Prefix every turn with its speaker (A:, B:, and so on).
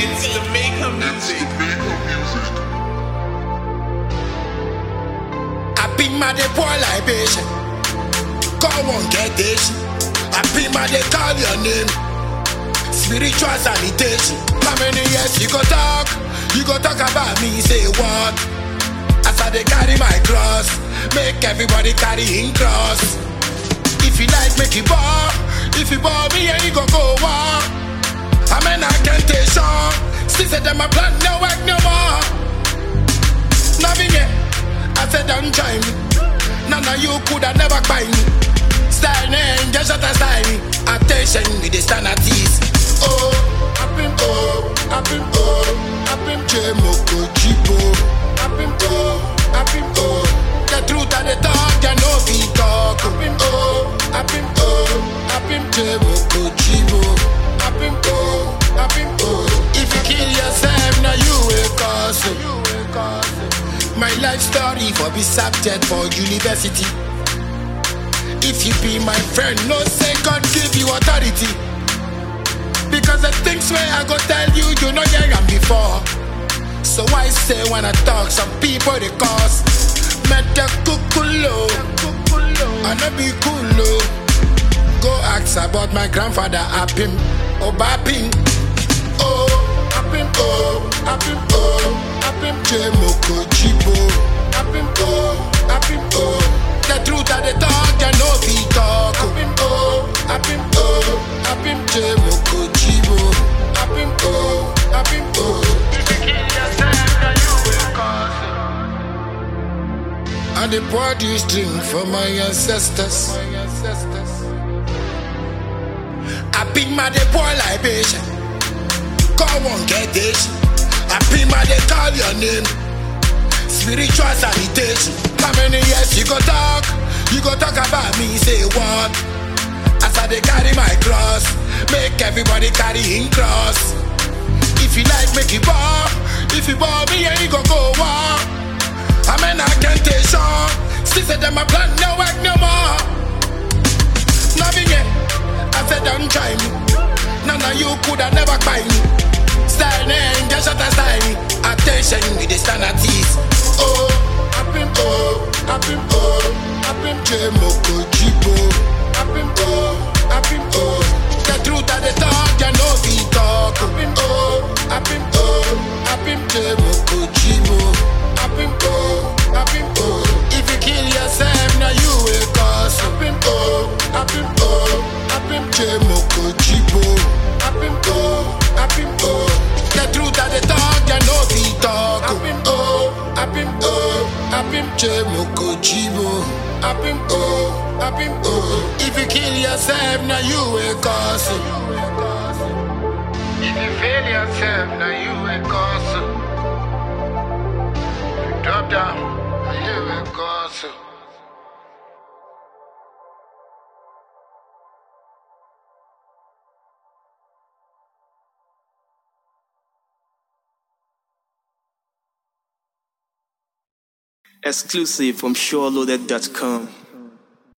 A: It's the Maker Music.
B: I be my de poor libation. Come on, get this. I be my de call your name. Spiritual sanitation. How many years you go talk? You go talk about me, say what? As I they carry my cross, make everybody carry in cross. If you like, make it ball. If you ball me, and you go war. I mean, I can't take sure. Still say them a plan, no work no more. Nothing yet. I said don't try me. None of you could have never buy me. Style name, just shut and style me. Attention with the standard tease. Oh, I've been Jemoko Chipo. I've been the truth of the talk, you know we talk. I've been Jemoko Chipo. If you kill yourself, now you will cause it. My life story for be subject for university. If you be my friend, no say God give you authority. Because the things where I go tell you, you know you am before. So I say when I talk, some people they cause Mete kukulo, I no be coolo. Go ask about my grandfather, Apim, Obapim. Apim Jemoko Chibo. Apim the truth of the talk, you know we talk. Apim Jemoko Chibo. Apim if you kill yourself, then you will cause it. And the body string for my ancestors. I be my de poor libation. Come on, get this. I be my de call your name. Spiritual sanitation. How many years you go talk? You go talk about me, say what? As I they carry my cross, make everybody carry in cross. If you like, make it ball. If you ball me, and you go war. I mean, I can't take sure. Still say them a plan, no work no more. Nothing yet. I said don't try me. None of you could have never buy me. Style name, just shut and style me. Attention with the standard tease. Apim Jemoko Chibo. Apim the truth of the talk, you know we talk. Apim Jemoko Chibo. Apim if you kill yourself, now you will cause. Apim Jemoko Chibo. Apim the truth of the talk, you know we talk. Apim Jemoko Chibo. Apim if you kill yourself, now you will cause it. If you fail yourself, now you will cause it. You drop down, you will cause it.
C: Exclusive from SureLoaded.com.